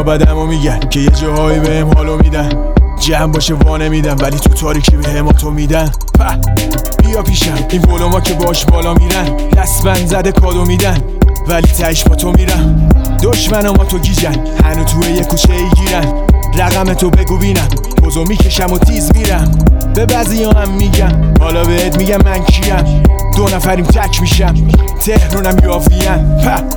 اونا بدمو میگن که یه جاهایی بهم حالو میدن، جمع باشه وانه میدن ولی تو تاریکی به هماتو میدن. بیا پیشم این ولوما که باش بالا میرن، دستبند زده کادو میدن ولی تهش با تو میرم. دشمنم تو گیجن هنو توی یه کوچه ای گیرن، رقم تو بگو بینم بزو میکشم و تیز میرم. به بعضی هم میگم حالا بهت میگم من کیم، 2 نفریم تک میشم تهرونم یاویم.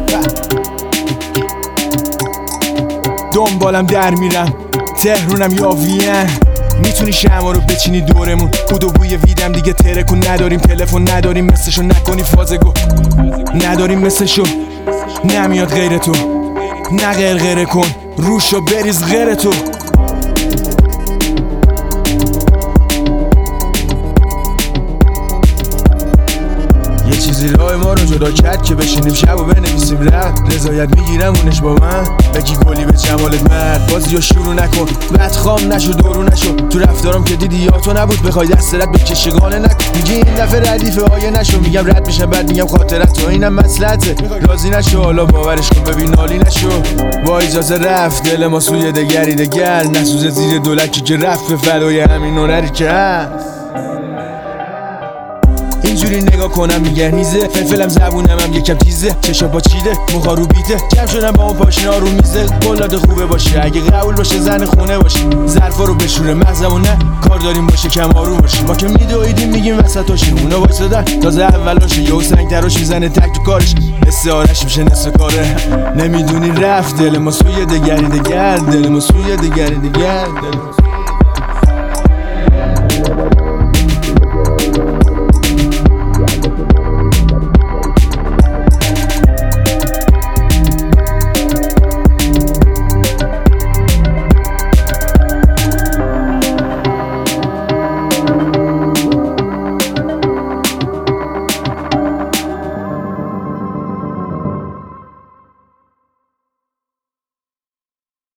دنبالم در میرم تهرونم یاویم. میتونی شمع رو بچینی دورمون، بود و بوی ویدم دیگه ترکون. نداریم تلفن نداریم مثلشو، نکنی فازگو نداریم مثلشو، نمیاد غیر تو. نه غیر کن روشو بریز غیر تو. یه چیزی راه ما رو جدا کرد که بشینیم شب و بنویسیم رد. رضایت میگیرم اونش با من بگی گلی به جمالت مرد. بازی رو شروع نکن بدخام نشو دورو نشو، تو رفتارم که دیدی یا تو نبود بخوای دست رد بکشی گانه نکن. میگی این دفعه ردیف آیه نشو، میگم رد میشم بعد میگم خاطرت تو اینم مسلحته. راضی نشو حالا باورش کن ببین نالی نشو. با اجازه رفت دل ما سوی دگری دگر، نسوزه زیر دولکی که رفت به فدای همین هنری که هست. اینجوری نگاه کنم میگه نیزه، فلفلم زبونم هم یکم تیزه، چشا با چیده موها رو بیته، جمع شدم با اون پاشنا رو میزه. بلاد خوبه باشه اگه قبول باشه زن خونه باشه، ظرفا رو بشوره مغزمون نه کار داریم باشه کم آروم باشه. ما که میدویدیم میگیم وسطاشیم اونا وایسادن تازه اولاشه، یهو سنگ تراش میزنه تک تو کارش، استعارش میشه نصف کاره. نمیدونی رفت دل ما سوی دگری دگر، دل ما سوی دگری دگر.